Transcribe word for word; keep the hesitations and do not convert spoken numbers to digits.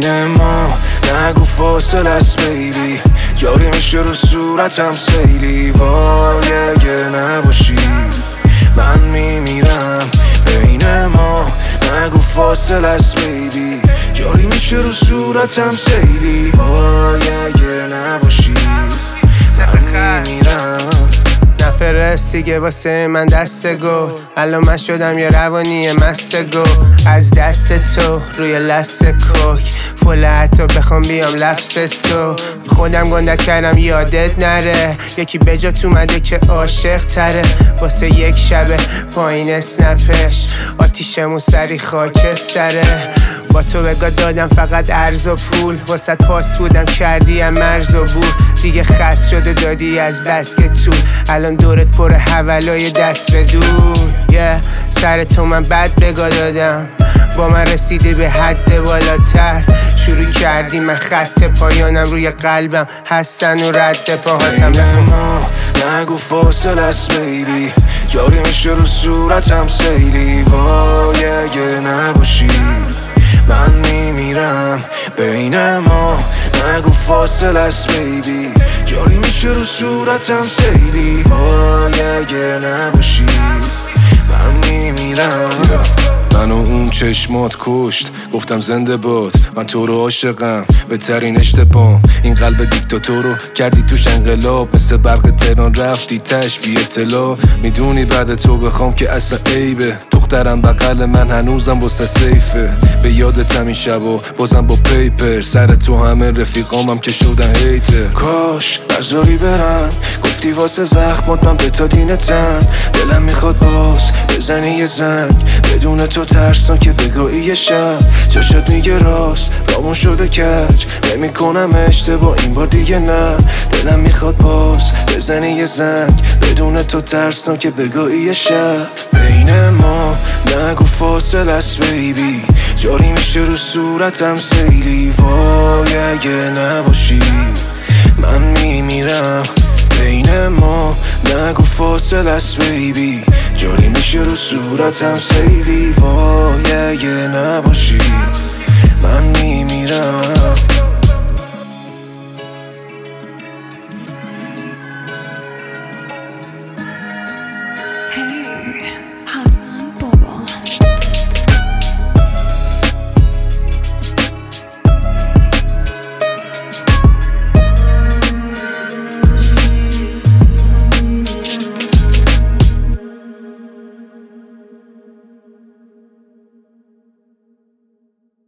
بین ما نگو فاصله است بیبی، جاری میشه رو صورتم سیلی. وای اگه نباشی من میمیرم. بین ما نگو فاصله است بیبی، جاری میشه رو صورتم سیلی. وای اگه نباشی من میمیرم. نفرست دیگه واسه من دست گو، الان من شدم یه روانی مست گو. از دست تو روی لست کوک فله حتی بخوام بیام لفظ تو. خودم گنده کردم یادت نره، یکی بجات اومده که عاشق تره. واسه یک شبه پایین اسنپش آتیشمون سری خاکستره. با تو بگاه دادم فقط ارز و پول، واسه پاس بودم کردیم مرز و بور. دیگه خست شده دادی از بس که طول، الان دورت پر حولای دست به دور. yeah. سر تو من بد بگاه دادم، با من رسیده به حد بالاتر. شروع کردی من خط پایانم روی قلبم هستن و رد پاهاتم. بین ما نگو فاصله است بیبی، جاری میشه رو صورتم سیلی. وای اگه نباشی من میمیرم. بین ما نگو فاصله است بیبی، جاری میشه رو صورتم سیلی. وای اگه نباشی من میمیرم. منو اون چشمات کشت، گفتم زنده باد من تو رو عاشقم. بهترین اشتباه این قلب دیکتاتور رو کردی توش انقلاب. مثل برق تهران رفتی تش بی اطلاع. میدونی بعد تو بخوام که اصلا عیبه، دخترم بغل من هنوزم واسه سیفه. به یادتم این شبا بازم با پیپر، سر تو همه رفیقامم که شدن هیتر. کاش نذاری برم، گفتی واسه زخمات من بتادینتم. دلم میخواد باز بزنی یه زنگ، بدون تو ترسان که بگاهی یه شب. چشات میگه راست رامون شده کج، نمی کنم اشتباه این بار دیگه نه. دلم میخواد باز بزنی یه زنگ، بدون تو ترسان که بگاهی یه شب. بین ما نگو فاصله است بیبی، جاری میشه رو صورتم سیلی. وای اگه نباشی من میمیرم. بین ما نگو فاصله است بیبی، جاری میشه رو صورتم سیلی. وای اگه نباشی من میمیرم.